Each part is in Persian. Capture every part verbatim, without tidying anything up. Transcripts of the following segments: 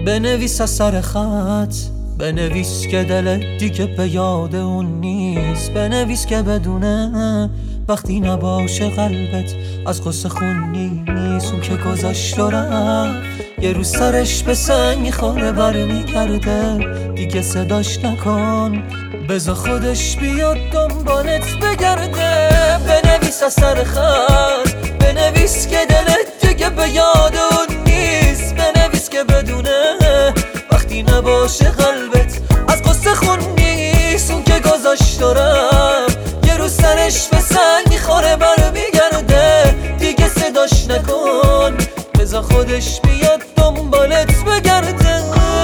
بنویس از سر خط، بنویس که دلت دیگه به یاد اون نیست. بنویس که بدونه وقتی نباشه قلبت از قصه خون نیست. اون که گذاشت و رفت یه روز سرش به سنگ میخوره برمیگرده، دیگه صداش نکن بذار خودش بیاد دنبالت بگرده. بنویس از سر خط، بنویس که دلت دیگه به یاد اون نیست. بنویس که بدونه وقتی نباشه قلبت از قصه خون نیست. اون که گذاشت و رفت یه روز سرش به سنگ میخوره برمیگرده، دیگه صداش نکن بذار خودش بیاد دنبالت بگرده.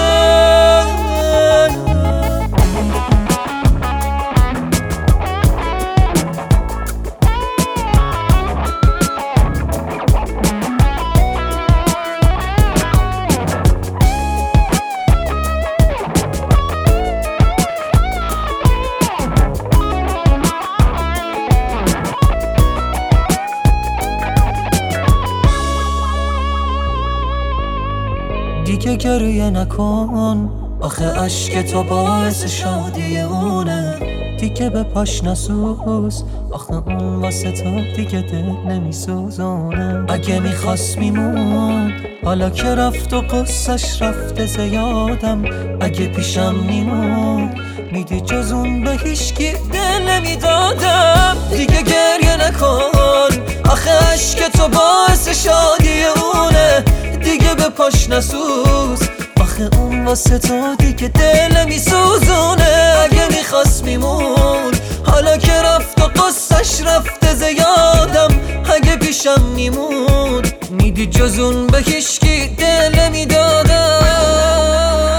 دیگه گریه نکن، آخه عشق تو باعث شادی اونه. دیگه به پاش نسوز، آخه اون واسه تو دیگه دل نمیسوزونه. اگه میخواست میمون، حالا که رفت و قصهش رفته زیادم. اگه پیشم میمون میدی جز اون به هیچکی دل نمیدادم. دیگه گریه نکن، آخه عشق تو باعث شادی اونه. دیگه به پاش نسوز، آخه اون واسه تو دیگه دل میسوزونه. اگه میخواست میمون، حالا که رفت و قصهش رفته زیادم. اگه پیشم میمون میدی جز اون به هیچکی دل نمیدادم.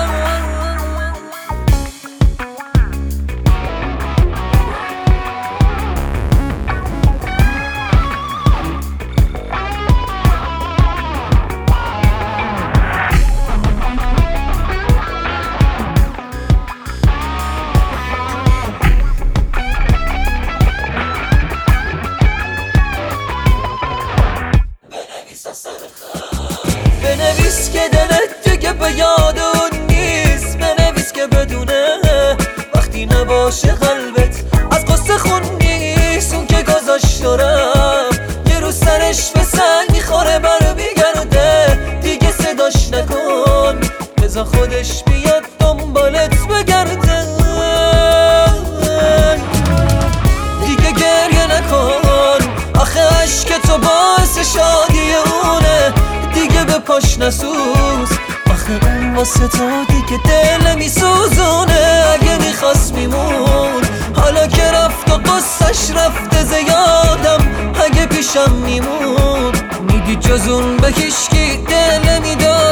بنویس که دلت دیگه به یاد اون نیست. بنویس که بدونه وقتی نباشه قلبت از قصه خون نیست. اون که گذاشت و رفت یه روز سرش به سنگ میخوره برمیگرده، دیگه صداش نکن بذار خودش بیاد دنبالت بگرده. دیگه گریه نکن، آخه عشق تو باعث شادی اونه. دیگه به پاش نسوز، آخه اون واسه تو دیگه دل میسوزونه. اگه میخواست میمون، حالا که رفت و قصهش رفته زیادم. اگه پیشم میمون میدی جز اون به هیچکی دل نمیداد.